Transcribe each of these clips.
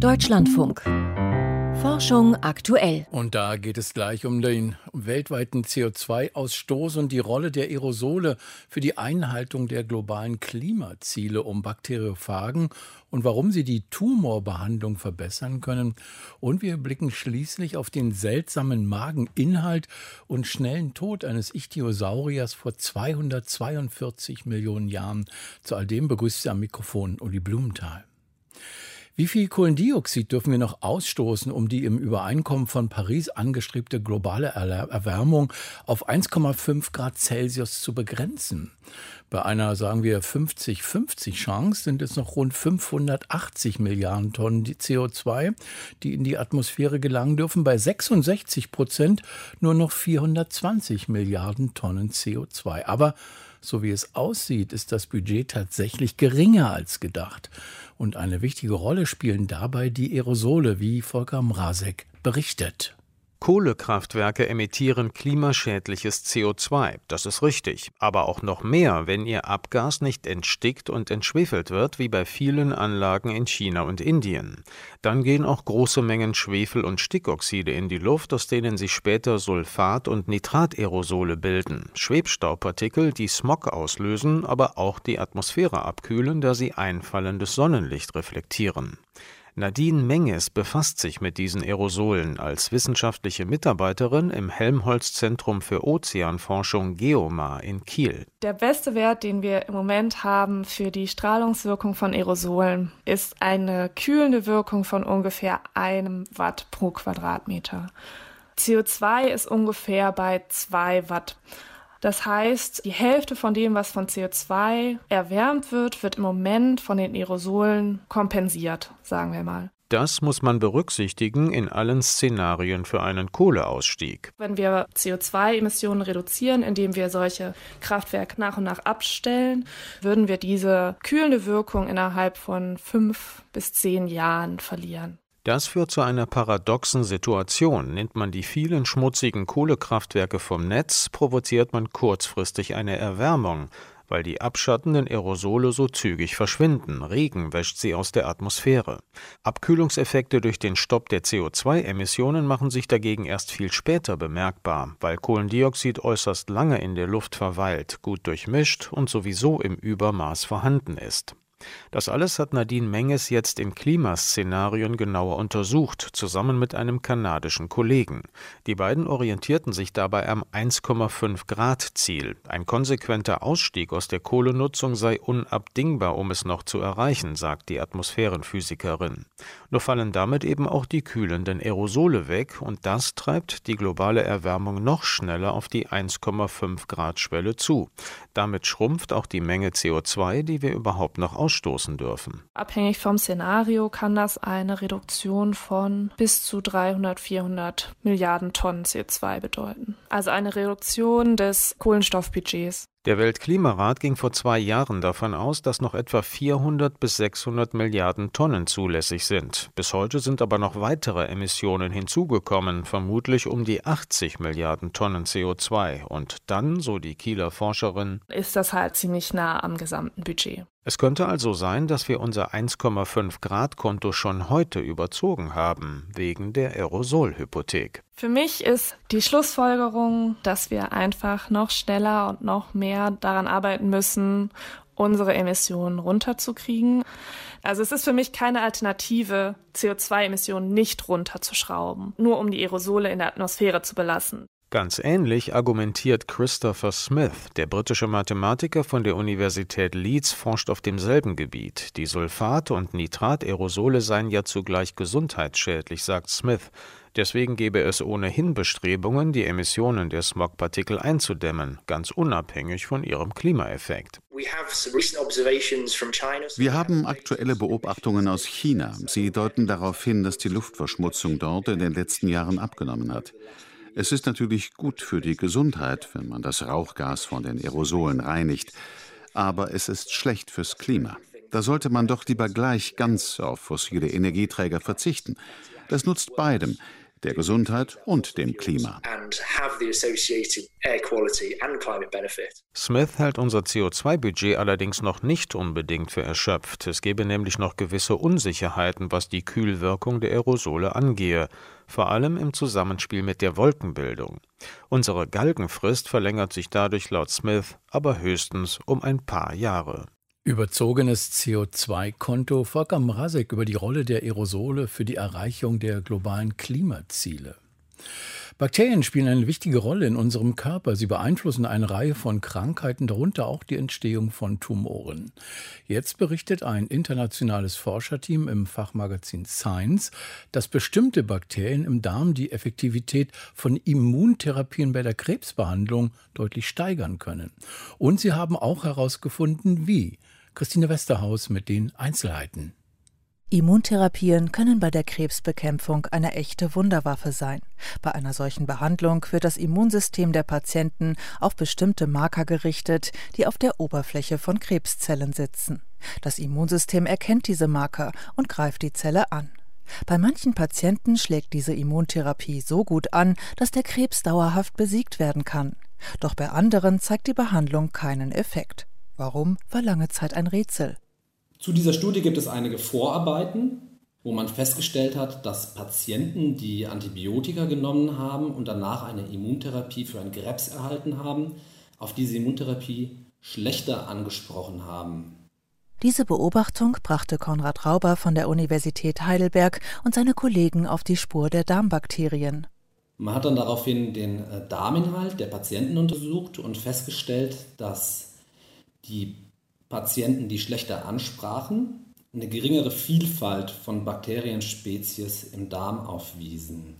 Deutschlandfunk. Forschung aktuell. Und da geht es gleich um den weltweiten CO2-Ausstoß und die Rolle der Aerosole für die Einhaltung der globalen Klimaziele, um Bakteriophagen und warum sie die Tumorbehandlung verbessern können. Und wir blicken schließlich auf den seltsamen Mageninhalt und schnellen Tod eines Ichthyosauriers vor 242 Millionen Jahren. Zu all dem begrüßt Sie am Mikrofon Uli Blumenthal. Wie viel Kohlendioxid dürfen wir noch ausstoßen, um die im Übereinkommen von Paris angestrebte globale Erwärmung auf 1,5 Grad Celsius zu begrenzen? Bei einer, sagen wir, 50-50 Chance sind es noch rund 580 Milliarden Tonnen CO2, die in die Atmosphäre gelangen dürfen. Bei 66% nur noch 420 Milliarden Tonnen CO2. Aber so wie es aussieht, ist das Budget tatsächlich geringer als gedacht. Und eine wichtige Rolle spielen dabei die Aerosole, wie Volker Mrazek berichtet. Kohlekraftwerke emittieren klimaschädliches CO2, das ist richtig, aber auch noch mehr, wenn ihr Abgas nicht entstickt und entschwefelt wird, wie bei vielen Anlagen in China und Indien. Dann gehen auch große Mengen Schwefel- und Stickoxide in die Luft, aus denen sich später Sulfat- und Nitraterosole bilden, Schwebstaubpartikel, die Smog auslösen, aber auch die Atmosphäre abkühlen, da sie einfallendes Sonnenlicht reflektieren. Nadine Menges befasst sich mit diesen Aerosolen als wissenschaftliche Mitarbeiterin im Helmholtz-Zentrum für Ozeanforschung GEOMAR in Kiel. Der beste Wert, den wir im Moment haben für die Strahlungswirkung von Aerosolen, ist eine kühlende Wirkung von ungefähr 1 Watt pro Quadratmeter. CO2 ist ungefähr bei 2 Watt. Das heißt, die Hälfte von dem, was von CO2 erwärmt wird, wird im Moment von den Aerosolen kompensiert, sagen wir mal. Das muss man berücksichtigen in allen Szenarien für einen Kohleausstieg. Wenn wir CO2-Emissionen reduzieren, indem wir solche Kraftwerke nach und nach abstellen, würden wir diese kühlende Wirkung innerhalb von 5 bis 10 Jahren verlieren. Das führt zu einer paradoxen Situation. Nimmt man die vielen schmutzigen Kohlekraftwerke vom Netz, provoziert man kurzfristig eine Erwärmung, weil die abschattenden Aerosole so zügig verschwinden. Regen wäscht sie aus der Atmosphäre. Abkühlungseffekte durch den Stopp der CO2-Emissionen machen sich dagegen erst viel später bemerkbar, weil Kohlendioxid äußerst lange in der Luft verweilt, gut durchmischt und sowieso im Übermaß vorhanden ist. Das alles hat Nadine Menges jetzt in Klimaszenarien genauer untersucht, zusammen mit einem kanadischen Kollegen. Die beiden orientierten sich dabei am 1,5-Grad-Ziel. Ein konsequenter Ausstieg aus der Kohlenutzung sei unabdingbar, um es noch zu erreichen, sagt die Atmosphärenphysikerin. Nur fallen damit eben auch die kühlenden Aerosole weg und das treibt die globale Erwärmung noch schneller auf die 1,5-Grad-Schwelle zu. Damit schrumpft auch die Menge CO2, die wir überhaupt noch ausstoßen dürfen. Abhängig vom Szenario kann das eine Reduktion von bis zu 300-400 Milliarden Tonnen CO2 bedeuten. Also eine Reduktion des Kohlenstoffbudgets. Der Weltklimarat ging vor 2 Jahren davon aus, dass noch etwa 400 bis 600 Milliarden Tonnen zulässig sind. Bis heute sind aber noch weitere Emissionen hinzugekommen, vermutlich um die 80 Milliarden Tonnen CO2. Und dann, so die Kieler Forscherin, ist das halt ziemlich nah am gesamten Budget. Es könnte also sein, dass wir unser 1,5-Grad-Konto schon heute überzogen haben, wegen der Aerosolhypothek. Für mich ist die Schlussfolgerung, dass wir einfach noch schneller und noch mehr daran arbeiten müssen, unsere Emissionen runterzukriegen. Also es ist für mich keine Alternative, CO2-Emissionen nicht runterzuschrauben, nur um die Aerosole in der Atmosphäre zu belassen. Ganz ähnlich argumentiert Christopher Smith. Der britische Mathematiker von der Universität Leeds forscht auf demselben Gebiet. Die Sulfate und Nitraterosole seien ja zugleich gesundheitsschädlich, sagt Smith. Deswegen gäbe es ohnehin Bestrebungen, die Emissionen der Smogpartikel einzudämmen, ganz unabhängig von ihrem Klimaeffekt. Wir haben aktuelle Beobachtungen aus China. Sie deuten darauf hin, dass die Luftverschmutzung dort in den letzten Jahren abgenommen hat. Es ist natürlich gut für die Gesundheit, wenn man das Rauchgas von den Aerosolen reinigt, aber es ist schlecht fürs Klima. Da sollte man doch lieber gleich ganz auf fossile Energieträger verzichten. Das nutzt beidem, der Gesundheit und dem Klima. Smith hält unser CO2-Budget allerdings noch nicht unbedingt für erschöpft. Es gäbe nämlich noch gewisse Unsicherheiten, was die Kühlwirkung der Aerosole angehe, vor allem im Zusammenspiel mit der Wolkenbildung. Unsere Galgenfrist verlängert sich dadurch laut Smith aber höchstens um ein paar Jahre. Überzogenes CO2-Konto. Volker Mrazek über die Rolle der Aerosole für die Erreichung der globalen Klimaziele. Bakterien spielen eine wichtige Rolle in unserem Körper. Sie beeinflussen eine Reihe von Krankheiten, darunter auch die Entstehung von Tumoren. Jetzt berichtet ein internationales Forscherteam im Fachmagazin Science, dass bestimmte Bakterien im Darm die Effektivität von Immuntherapien bei der Krebsbehandlung deutlich steigern können. Und sie haben auch herausgefunden, wie. Christine Westerhaus mit den Einzelheiten. Immuntherapien können bei der Krebsbekämpfung eine echte Wunderwaffe sein. Bei einer solchen Behandlung wird das Immunsystem der Patienten auf bestimmte Marker gerichtet, die auf der Oberfläche von Krebszellen sitzen. Das Immunsystem erkennt diese Marker und greift die Zelle an. Bei manchen Patienten schlägt diese Immuntherapie so gut an, dass der Krebs dauerhaft besiegt werden kann. Doch bei anderen zeigt die Behandlung keinen Effekt. Warum, war lange Zeit ein Rätsel. Zu dieser Studie gibt es einige Vorarbeiten, wo man festgestellt hat, dass Patienten, die Antibiotika genommen haben und danach eine Immuntherapie für einen Krebs erhalten haben, auf diese Immuntherapie schlechter angesprochen haben. Diese Beobachtung brachte Konrad Rauber von der Universität Heidelberg und seine Kollegen auf die Spur der Darmbakterien. Man hat dann daraufhin den Darminhalt der Patienten untersucht und festgestellt, dass die Patienten, die schlechter ansprachen, eine geringere Vielfalt von Bakterienspezies im Darm aufwiesen.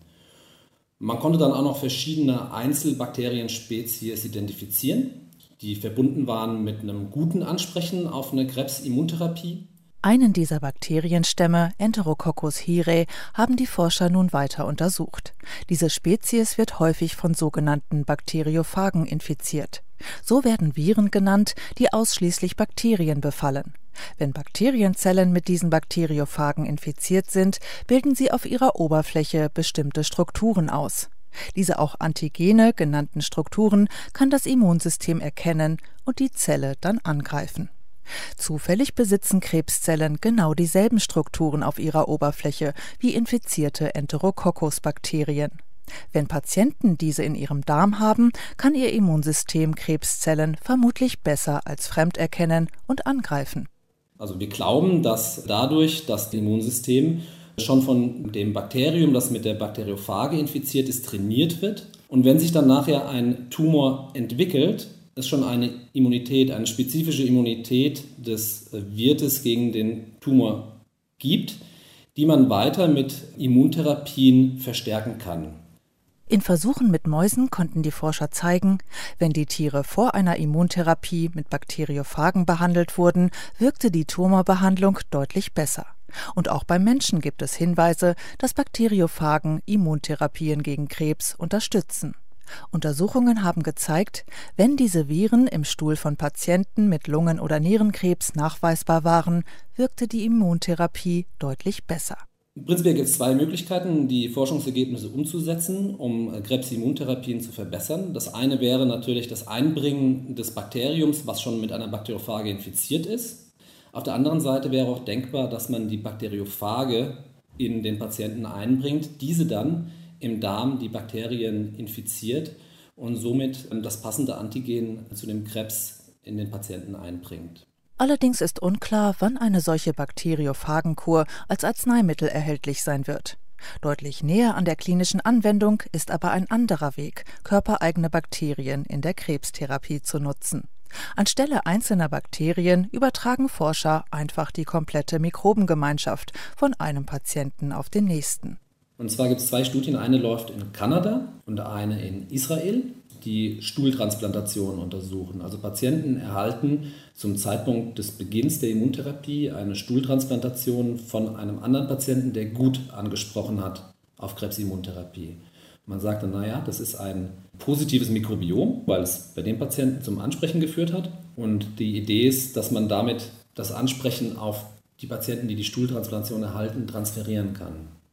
Man konnte dann auch noch verschiedene Einzelbakterienspezies identifizieren, die verbunden waren mit einem guten Ansprechen auf eine Krebsimmuntherapie. Einen dieser Bakterienstämme, Enterococcus hierae, haben die Forscher nun weiter untersucht. Diese Spezies wird häufig von sogenannten Bakteriophagen infiziert. So werden Viren genannt, die ausschließlich Bakterien befallen. Wenn Bakterienzellen mit diesen Bakteriophagen infiziert sind, bilden sie auf ihrer Oberfläche bestimmte Strukturen aus. Diese auch Antigene genannten Strukturen kann das Immunsystem erkennen und die Zelle dann angreifen. Zufällig besitzen Krebszellen genau dieselben Strukturen auf ihrer Oberfläche wie infizierte Enterococcus-Bakterien. Wenn Patienten diese in ihrem Darm haben, kann ihr Immunsystem Krebszellen vermutlich besser als fremd erkennen und angreifen. Also wir glauben, dass dadurch, dass das Immunsystem schon von dem Bakterium, das mit der Bakteriophage infiziert ist, trainiert wird. Und wenn sich dann nachher ein Tumor entwickelt, es schon eine Immunität, eine spezifische Immunität des Wirtes gegen den Tumor gibt, die man weiter mit Immuntherapien verstärken kann. In Versuchen mit Mäusen konnten die Forscher zeigen, wenn die Tiere vor einer Immuntherapie mit Bakteriophagen behandelt wurden, wirkte die Tumorbehandlung deutlich besser. Und auch beim Menschen gibt es Hinweise, dass Bakteriophagen Immuntherapien gegen Krebs unterstützen. Untersuchungen haben gezeigt, wenn diese Viren im Stuhl von Patienten mit Lungen- oder Nierenkrebs nachweisbar waren, wirkte die Immuntherapie deutlich besser. Prinzipiell gibt es zwei Möglichkeiten, die Forschungsergebnisse umzusetzen, um Krebsimmuntherapien zu verbessern. Das eine wäre natürlich das Einbringen des Bakteriums, was schon mit einer Bakteriophage infiziert ist. Auf der anderen Seite wäre auch denkbar, dass man die Bakteriophage in den Patienten einbringt, diese dann im Darm die Bakterien infiziert und somit das passende Antigen zu dem Krebs in den Patienten einbringt. Allerdings ist unklar, wann eine solche Bakteriophagenkur als Arzneimittel erhältlich sein wird. Deutlich näher an der klinischen Anwendung ist aber ein anderer Weg, körpereigene Bakterien in der Krebstherapie zu nutzen. Anstelle einzelner Bakterien übertragen Forscher einfach die komplette Mikrobengemeinschaft von einem Patienten auf den nächsten. Und zwar gibt es zwei Studien, eine läuft in Kanada und eine in Israel, die Stuhltransplantation untersuchen. Also Patienten erhalten zum Zeitpunkt des Beginns der Immuntherapie eine Stuhltransplantation von einem anderen Patienten, der gut angesprochen hat auf Krebsimmuntherapie. Man sagt dann, naja, das ist ein positives Mikrobiom, weil es bei dem Patienten zum Ansprechen geführt hat. Und die Idee ist, dass man damit das Ansprechen auf die Patienten, die die Stuhltransplantation erhalten, transferieren kann.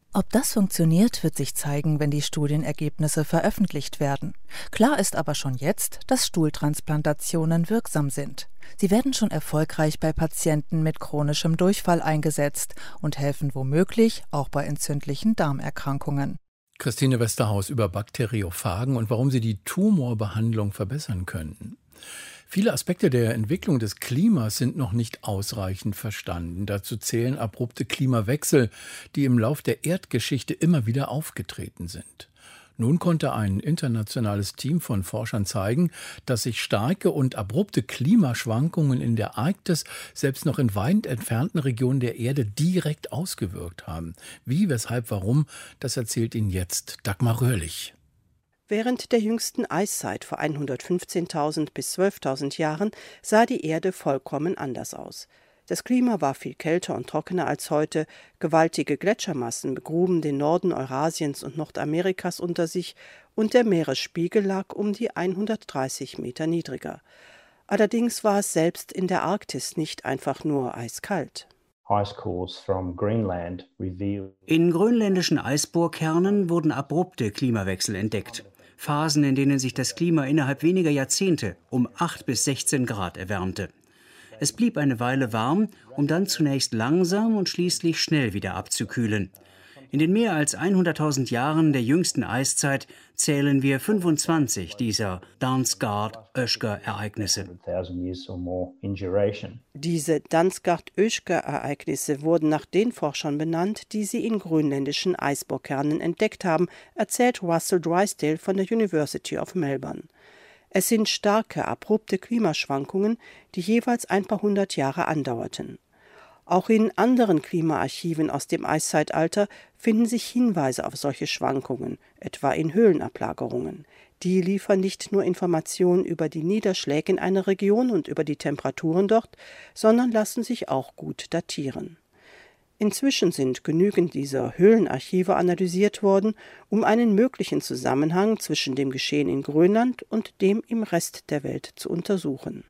Ob das funktioniert, wird sich zeigen, wenn die Studienergebnisse veröffentlicht werden. Klar ist aber schon jetzt, dass Stuhltransplantationen wirksam sind. Sie werden schon erfolgreich bei Patienten mit chronischem Durchfall eingesetzt und helfen womöglich auch bei entzündlichen Darmerkrankungen. Christine Westerhaus über Bakteriophagen und warum sie die Tumorbehandlung verbessern könnten. Viele Aspekte der Entwicklung des Klimas sind noch nicht ausreichend verstanden. Dazu zählen abrupte Klimawechsel, die im Lauf der Erdgeschichte immer wieder aufgetreten sind. Nun konnte ein internationales Team von Forschern zeigen, dass sich starke und abrupte Klimaschwankungen in der Arktis selbst noch in weit entfernten Regionen der Erde direkt ausgewirkt haben. Wie, weshalb, warum, das erzählt Ihnen jetzt Dagmar Röhrlich. Während der jüngsten Eiszeit vor 115.000 bis 12.000 Jahren sah die Erde vollkommen anders aus. Das Klima war viel kälter und trockener als heute, gewaltige Gletschermassen begruben den Norden Eurasiens und Nordamerikas unter sich und der Meeresspiegel lag um die 130 Meter niedriger. Allerdings war es selbst in der Arktis nicht einfach nur eiskalt. In grönländischen Eisbohrkernen wurden abrupte Klimawechsel entdeckt. Phasen, in denen sich das Klima innerhalb weniger Jahrzehnte um 8 bis 16 Grad erwärmte. Es blieb eine Weile warm, um dann zunächst langsam und schließlich schnell wieder abzukühlen. In den mehr als 100.000 Jahren der jüngsten Eiszeit zählen wir 25 dieser Dansgaard-Oeschger-Ereignisse. Diese Dansgaard-Oeschger-Ereignisse wurden nach den Forschern benannt, die sie in grönländischen Eisbohrkernen entdeckt haben, erzählt Russell Drysdale von der University of Melbourne. Es sind starke, abrupte Klimaschwankungen, die jeweils ein paar hundert Jahre andauerten. Auch in anderen Klimaarchiven aus dem Eiszeitalter finden sich Hinweise auf solche Schwankungen, etwa in Höhlenablagerungen. Die liefern nicht nur Informationen über die Niederschläge in einer Region und über die Temperaturen dort, sondern lassen sich auch gut datieren. Inzwischen sind genügend dieser Höhlenarchive analysiert worden, um einen möglichen Zusammenhang zwischen dem Geschehen in Grönland und dem im Rest der Welt zu untersuchen.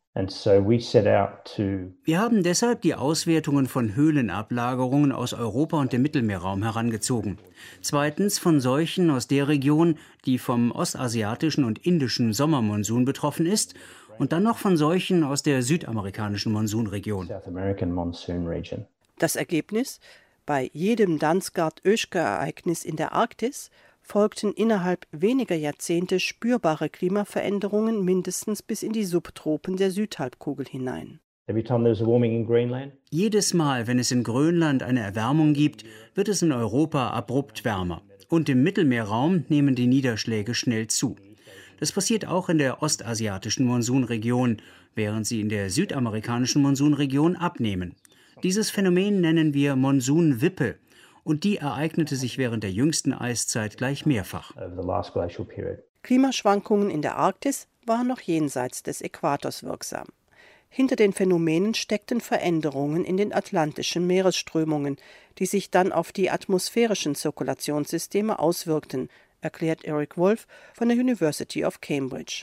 Wir haben deshalb die Auswertungen von Höhlenablagerungen aus Europa und dem Mittelmeerraum herangezogen. Zweitens von solchen aus der Region, die vom ostasiatischen und indischen Sommermonsun betroffen ist, und dann noch von solchen aus der südamerikanischen Monsunregion. Das Ergebnis: Bei jedem Dansgaard-Oeschger-Ereignis in der Arktis folgten innerhalb weniger Jahrzehnte spürbare Klimaveränderungen mindestens bis in die Subtropen der Südhalbkugel hinein. Jedes Mal, wenn es in Grönland eine Erwärmung gibt, wird es in Europa abrupt wärmer. Und im Mittelmeerraum nehmen die Niederschläge schnell zu. Das passiert auch in der ostasiatischen Monsunregion, während sie in der südamerikanischen Monsunregion abnehmen. Dieses Phänomen nennen wir Monsunwippe. Und die ereignete sich während der jüngsten Eiszeit gleich mehrfach. Klimaschwankungen in der Arktis waren noch jenseits des Äquators wirksam. Hinter den Phänomenen steckten Veränderungen in den atlantischen Meeresströmungen, die sich dann auf die atmosphärischen Zirkulationssysteme auswirkten, erklärt Eric Wolf von der University of Cambridge.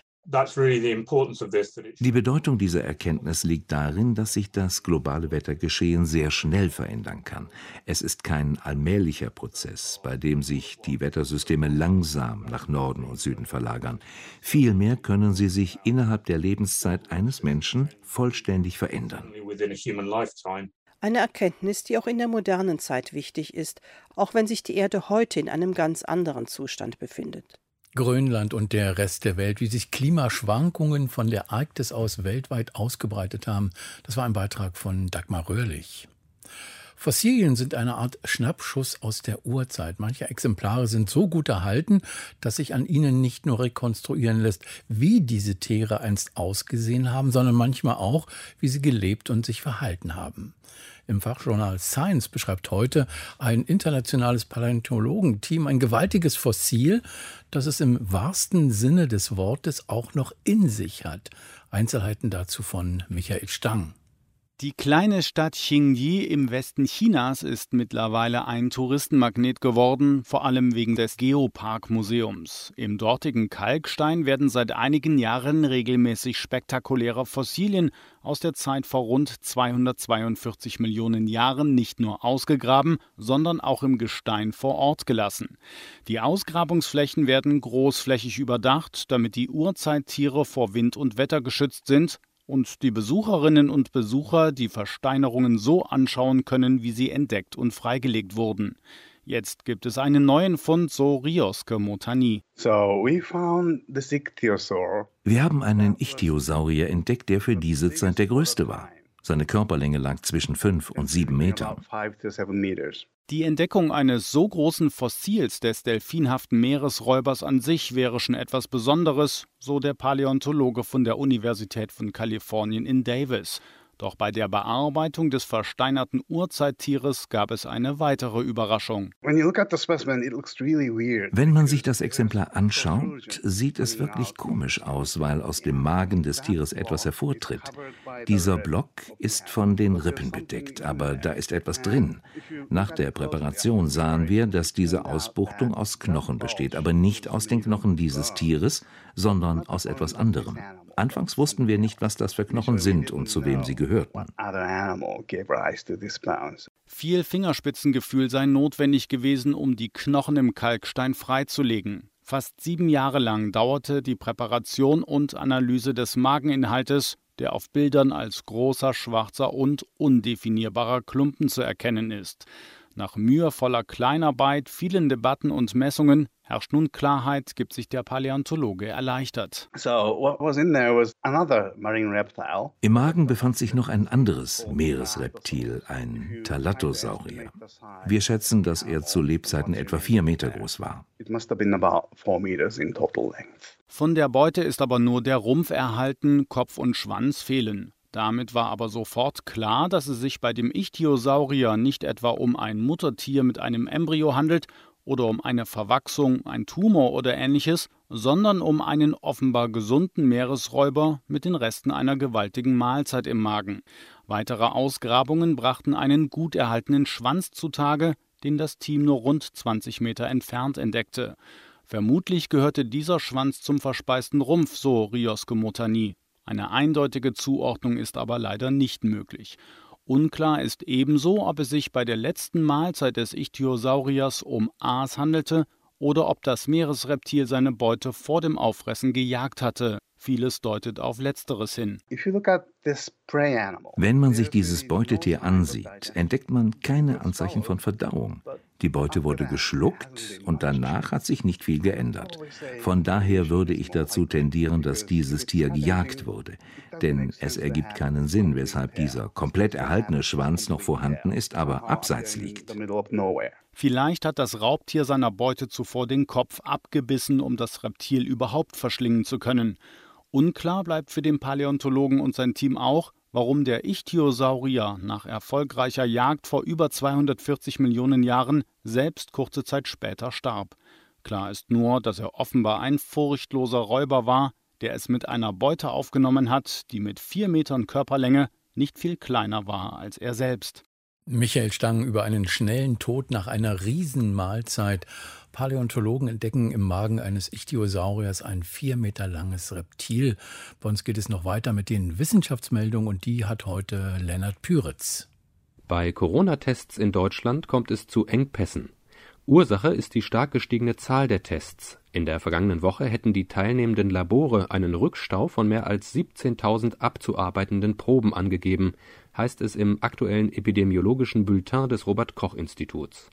Die Bedeutung dieser Erkenntnis liegt darin, dass sich das globale Wettergeschehen sehr schnell verändern kann. Es ist kein allmählicher Prozess, bei dem sich die Wettersysteme langsam nach Norden und Süden verlagern. Vielmehr können sie sich innerhalb der Lebenszeit eines Menschen vollständig verändern. Eine Erkenntnis, die auch in der modernen Zeit wichtig ist, auch wenn sich die Erde heute in einem ganz anderen Zustand befindet. Grönland und der Rest der Welt, wie sich Klimaschwankungen von der Arktis aus weltweit ausgebreitet haben. Das war ein Beitrag von Dagmar Röhrlich. Fossilien sind eine Art Schnappschuss aus der Urzeit. Manche Exemplare sind so gut erhalten, dass sich an ihnen nicht nur rekonstruieren lässt, wie diese Tiere einst ausgesehen haben, sondern manchmal auch, wie sie gelebt und sich verhalten haben. Im Fachjournal Science beschreibt heute ein internationales Paläontologenteam ein gewaltiges Fossil, das es im wahrsten Sinne des Wortes auch noch in sich hat. Einzelheiten dazu von Michael Stang. Die kleine Stadt Qingyi im Westen Chinas ist mittlerweile ein Touristenmagnet geworden, vor allem wegen des Geopark-Museums. Im dortigen Kalkstein werden seit einigen Jahren regelmäßig spektakuläre Fossilien aus der Zeit vor rund 242 Millionen Jahren nicht nur ausgegraben, sondern auch im Gestein vor Ort gelassen. Die Ausgrabungsflächen werden großflächig überdacht, damit die Urzeittiere vor Wind und Wetter geschützt sind und die Besucherinnen und Besucher die Versteinerungen so anschauen können, wie sie entdeckt und freigelegt wurden. Jetzt gibt es einen neuen Fund, so Ryosuke Motani. Wir haben einen Ichthyosaurier entdeckt, der für diese Zeit der größte war. Seine Körperlänge lag zwischen 5 und 7 Metern. Die Entdeckung eines so großen Fossils des delfinhaften Meeresräubers an sich wäre schon etwas Besonderes, so der Paläontologe von der Universität von Kalifornien in Davis. Doch bei der Bearbeitung des versteinerten Urzeittieres gab es eine weitere Überraschung. Wenn man sich das Exemplar anschaut, sieht es wirklich komisch aus, weil aus dem Magen des Tieres etwas hervortritt. Dieser Block ist von den Rippen bedeckt, aber da ist etwas drin. Nach der Präparation sahen wir, dass diese Ausbuchtung aus Knochen besteht, aber nicht aus den Knochen dieses Tieres, sondern aus etwas anderem. Anfangs wussten wir nicht, was das für Knochen sind und zu wem sie gehörten. Viel Fingerspitzengefühl sei notwendig gewesen, um die Knochen im Kalkstein freizulegen. Fast 7 Jahre lang dauerte die Präparation und Analyse des Mageninhaltes, der auf Bildern als großer, schwarzer und undefinierbarer Klumpen zu erkennen ist. Nach mühevoller Kleinarbeit, vielen Debatten und Messungen herrscht nun Klarheit, gibt sich der Paläontologe erleichtert. Im Magen befand sich noch ein anderes Meeresreptil, ein Thalattosaurier. Wir schätzen, dass er zu Lebzeiten etwa 4 Meter groß war. Von der Beute ist aber nur der Rumpf erhalten, Kopf und Schwanz fehlen. Damit war aber sofort klar, dass es sich bei dem Ichthyosaurier nicht etwa um ein Muttertier mit einem Embryo handelt oder um eine Verwachsung, ein Tumor oder ähnliches, sondern um einen offenbar gesunden Meeresräuber mit den Resten einer gewaltigen Mahlzeit im Magen. Weitere Ausgrabungen brachten einen gut erhaltenen Schwanz zutage, den das Team nur rund 20 Meter entfernt entdeckte. Vermutlich gehörte dieser Schwanz zum verspeisten Rumpf, so Ryosuke Motani. Eine eindeutige Zuordnung ist aber leider nicht möglich. Unklar ist ebenso, ob es sich bei der letzten Mahlzeit des Ichthyosauriers um Aas handelte oder ob das Meeresreptil seine Beute vor dem Auffressen gejagt hatte. Vieles deutet auf Letzteres hin. Wenn man sich dieses Beutetier ansieht, entdeckt man keine Anzeichen von Verdauung. Die Beute wurde geschluckt und danach hat sich nicht viel geändert. Von daher würde ich dazu tendieren, dass dieses Tier gejagt wurde. Denn es ergibt keinen Sinn, weshalb dieser komplett erhaltene Schwanz noch vorhanden ist, aber abseits liegt. Vielleicht hat das Raubtier seiner Beute zuvor den Kopf abgebissen, um das Reptil überhaupt verschlingen zu können. Unklar bleibt für den Paläontologen und sein Team auch, warum der Ichthyosaurier nach erfolgreicher Jagd vor über 240 Millionen Jahren selbst kurze Zeit später starb. Klar ist nur, dass er offenbar ein furchtloser Räuber war, der es mit einer Beute aufgenommen hat, die mit 4 Metern Körperlänge nicht viel kleiner war als er selbst. Michael Stang über einen schnellen Tod nach einer Riesenmahlzeit. Paläontologen entdecken im Magen eines Ichthyosauriers ein 4 Meter langes Reptil. Bei uns geht es noch weiter mit den Wissenschaftsmeldungen und die hat heute Lennart Püritz. Bei Corona-Tests in Deutschland kommt es zu Engpässen. Ursache ist die stark gestiegene Zahl der Tests. In der vergangenen Woche hätten die teilnehmenden Labore einen Rückstau von mehr als 17.000 abzuarbeitenden Proben angegeben, heißt es im aktuellen epidemiologischen Bulletin des Robert-Koch-Instituts.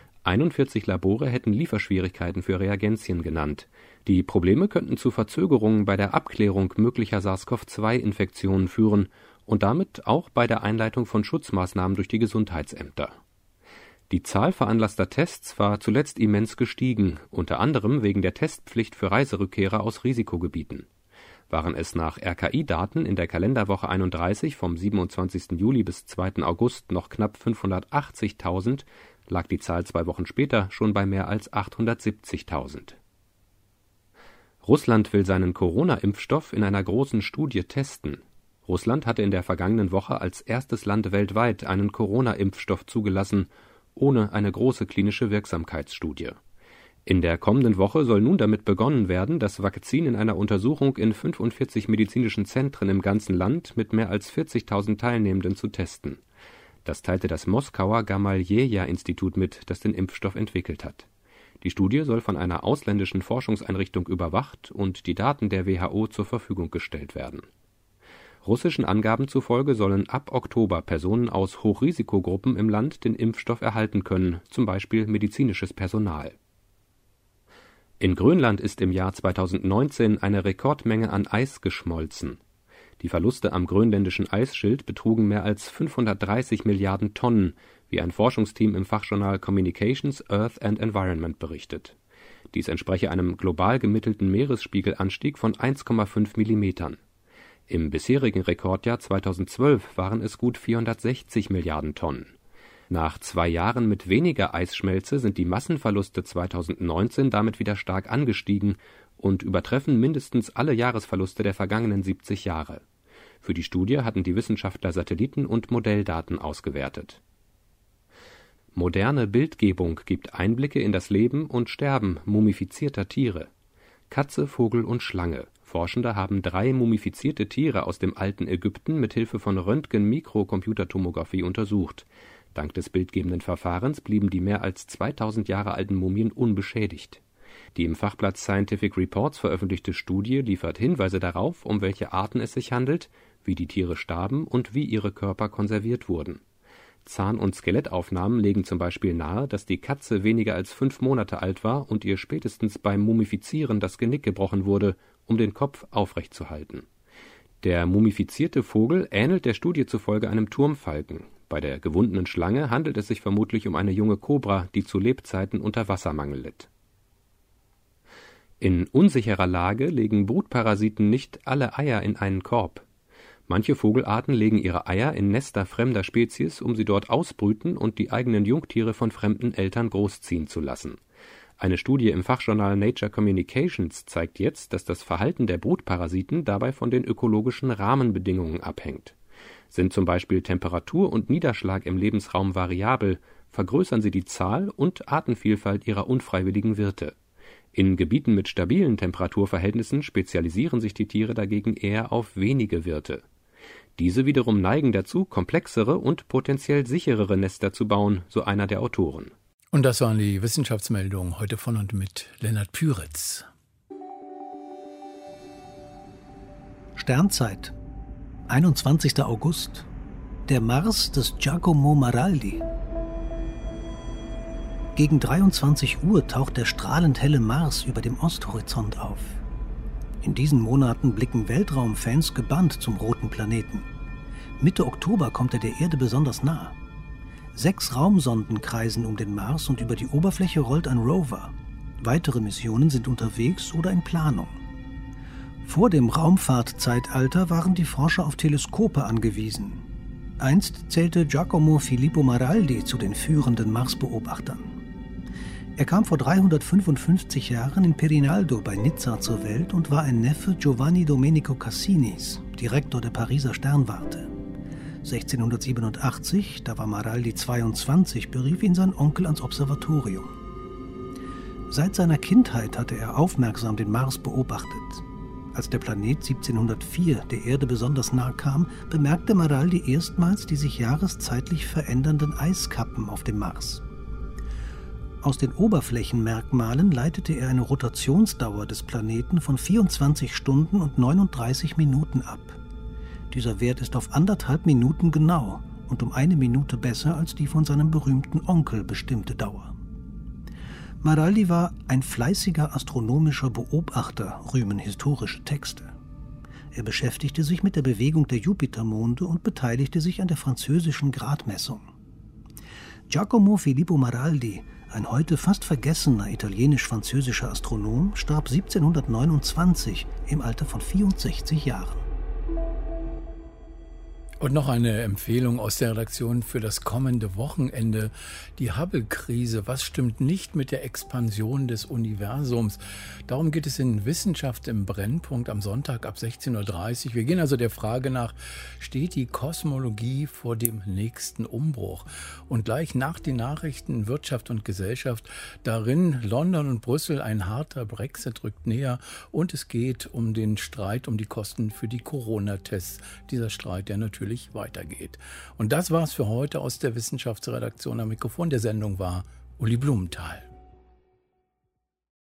41 Labore hätten Lieferschwierigkeiten für Reagenzien genannt. Die Probleme könnten zu Verzögerungen bei der Abklärung möglicher SARS-CoV-2-Infektionen führen und damit auch bei der Einleitung von Schutzmaßnahmen durch die Gesundheitsämter. Die Zahl veranlasster Tests war zuletzt immens gestiegen, unter anderem wegen der Testpflicht für Reiserückkehrer aus Risikogebieten. Waren es nach RKI-Daten in der Kalenderwoche 31 vom 27. Juli bis 2. August noch knapp 580.000, lag die Zahl 2 Wochen später schon bei mehr als 870.000. Russland will seinen Corona-Impfstoff in einer großen Studie testen. Russland hatte in der vergangenen Woche als erstes Land weltweit einen Corona-Impfstoff zugelassen, ohne eine große klinische Wirksamkeitsstudie. In der kommenden Woche soll nun damit begonnen werden, das Vakzin in einer Untersuchung in 45 medizinischen Zentren im ganzen Land mit mehr als 40.000 Teilnehmenden zu testen. Das teilte das Moskauer Gamaljeja-Institut mit, das den Impfstoff entwickelt hat. Die Studie soll von einer ausländischen Forschungseinrichtung überwacht und die Daten der WHO zur Verfügung gestellt werden. Russischen Angaben zufolge sollen ab Oktober Personen aus Hochrisikogruppen im Land den Impfstoff erhalten können, zum Beispiel medizinisches Personal. In Grönland ist im Jahr 2019 eine Rekordmenge an Eis geschmolzen. Die Verluste am grönländischen Eisschild betrugen mehr als 530 Milliarden Tonnen, wie ein Forschungsteam im Fachjournal Communications, Earth and Environment berichtet. Dies entspreche einem global gemittelten Meeresspiegelanstieg von 1,5 Millimetern. Im bisherigen Rekordjahr 2012 waren es gut 460 Milliarden Tonnen. Nach 2 Jahren mit weniger Eisschmelze sind die Massenverluste 2019 damit wieder stark angestiegen und übertreffen mindestens alle Jahresverluste der vergangenen 70 Jahre. Für die Studie hatten die Wissenschaftler Satelliten- und Modelldaten ausgewertet. Moderne Bildgebung gibt Einblicke in das Leben und Sterben mumifizierter Tiere. Katze, Vogel und Schlange. Forschende haben 3 mumifizierte Tiere aus dem alten Ägypten mit Hilfe von Röntgen-Mikrocomputertomographie untersucht. Dank des bildgebenden Verfahrens blieben die mehr als 2000 Jahre alten Mumien unbeschädigt. Die im Fachblatt Scientific Reports veröffentlichte Studie liefert Hinweise darauf, um welche Arten es sich handelt, wie die Tiere starben und wie ihre Körper konserviert wurden. Zahn- und Skelettaufnahmen legen zum Beispiel nahe, dass die Katze weniger als 5 Monate alt war und ihr spätestens beim Mumifizieren das Genick gebrochen wurde, um den Kopf aufrechtzuhalten. Der mumifizierte Vogel ähnelt der Studie zufolge einem Turmfalken. Bei der gewundenen Schlange handelt es sich vermutlich um eine junge Kobra, die zu Lebzeiten unter Wassermangel litt. In unsicherer Lage legen Brutparasiten nicht alle Eier in einen Korb. Manche Vogelarten legen ihre Eier in Nester fremder Spezies, um sie dort ausbrüten und die eigenen Jungtiere von fremden Eltern großziehen zu lassen. Eine Studie im Fachjournal Nature Communications zeigt jetzt, dass das Verhalten der Brutparasiten dabei von den ökologischen Rahmenbedingungen abhängt. Sind zum Beispiel Temperatur und Niederschlag im Lebensraum variabel, vergrößern sie die Zahl und Artenvielfalt ihrer unfreiwilligen Wirte. In Gebieten mit stabilen Temperaturverhältnissen spezialisieren sich die Tiere dagegen eher auf wenige Wirte. Diese wiederum neigen dazu, komplexere und potenziell sicherere Nester zu bauen, so einer der Autoren. Und das waren die Wissenschaftsmeldungen heute von und mit Lennart Püritz. Sternzeit, 21. August. Der Mars des Giacomo Maraldi. Gegen 23 Uhr taucht der strahlend helle Mars über dem Osthorizont auf. In diesen Monaten blicken Weltraumfans gebannt zum roten Planeten. Mitte Oktober kommt er der Erde besonders nah. 6 Raumsonden kreisen um den Mars und über die Oberfläche rollt ein Rover. Weitere Missionen sind unterwegs oder in Planung. Vor dem Raumfahrtzeitalter waren die Forscher auf Teleskope angewiesen. Einst zählte Giacomo Filippo Maraldi zu den führenden Marsbeobachtern. Er kam vor 355 Jahren in Perinaldo bei Nizza zur Welt und war ein Neffe Giovanni Domenico Cassinis, Direktor der Pariser Sternwarte. 1687, da war Maraldi 22, berief ihn sein Onkel ans Observatorium. Seit seiner Kindheit hatte er aufmerksam den Mars beobachtet. Als der Planet 1704 der Erde besonders nahe kam, bemerkte Maraldi erstmals die sich jahreszeitlich verändernden Eiskappen auf dem Mars. Aus den Oberflächenmerkmalen leitete er eine Rotationsdauer des Planeten von 24 Stunden und 39 Minuten ab. Dieser Wert ist auf 1,5 Minuten genau und um 1 Minute besser als die von seinem berühmten Onkel bestimmte Dauer. Maraldi war ein fleißiger astronomischer Beobachter, rühmen historische Texte. Er beschäftigte sich mit der Bewegung der Jupitermonde und beteiligte sich an der französischen Gradmessung. Giacomo Filippo Maraldi, ein heute fast vergessener italienisch-französischer Astronom, starb 1729 im Alter von 64 Jahren. Und noch eine Empfehlung aus der Redaktion für das kommende Wochenende. Die Hubble-Krise. Was stimmt nicht mit der Expansion des Universums? Darum geht es in Wissenschaft im Brennpunkt am Sonntag ab 16:30 Uhr. Wir gehen also der Frage nach, steht die Kosmologie vor dem nächsten Umbruch? Und gleich nach den Nachrichten Wirtschaft und Gesellschaft, darin London und Brüssel, ein harter Brexit rückt näher und es geht um den Streit um die Kosten für die Corona-Tests. Dieser Streit, der natürlich weitergeht. Und das war's für heute aus der Wissenschaftsredaktion. Am Mikrofon der Sendung war Uli Blumenthal.